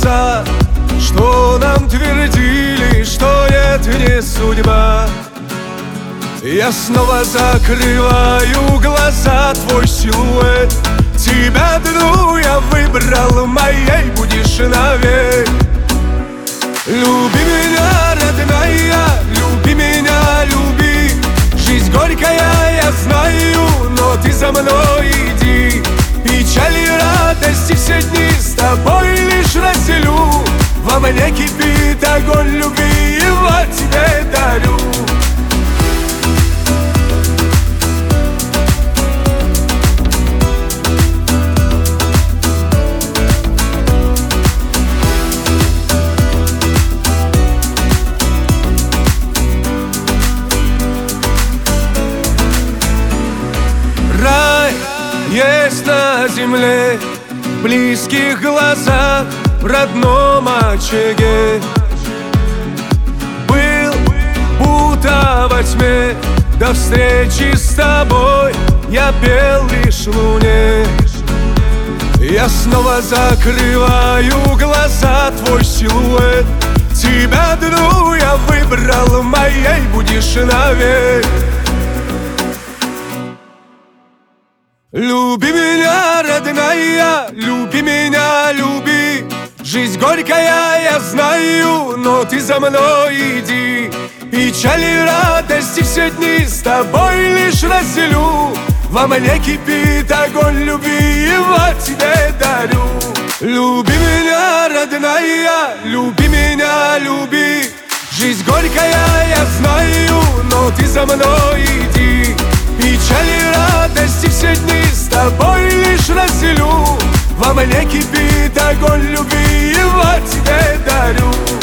голоса, что нам твердили, что нет, не судьба. Я снова закрываю глаза, твой силуэт. Тебя одну я выбрал, моей будешь навек. Люби меня, родная, люби меня, люби. Жизнь горькая, я знаю, но ты за мной иди. Печаль и радости все дни с тобой лишь разделю. Во мне кипит огонь любви, его тебе дарю. Есть на земле, в близких глазах, в родном очаге. Был будто во тьме, до встречи с тобой я пел лишь луне. Я снова закрываю глаза, твой силуэт. Тебя одну я выбрал, моей будешь навек. Люби меня, родная, люби меня, люби. Жизнь горькая, я знаю, но ты за мной иди. Печаль и радости все дни с тобой лишь разделю. Во мне кипит огонь любви, его тебе дарю. Люби меня, родная, люби меня, люби. Жизнь горькая, я знаю, но ты за мной иди. Печаль и радости все дни с тобой лишь разделю. Во мне кипит огонь любви, его тебе дарю.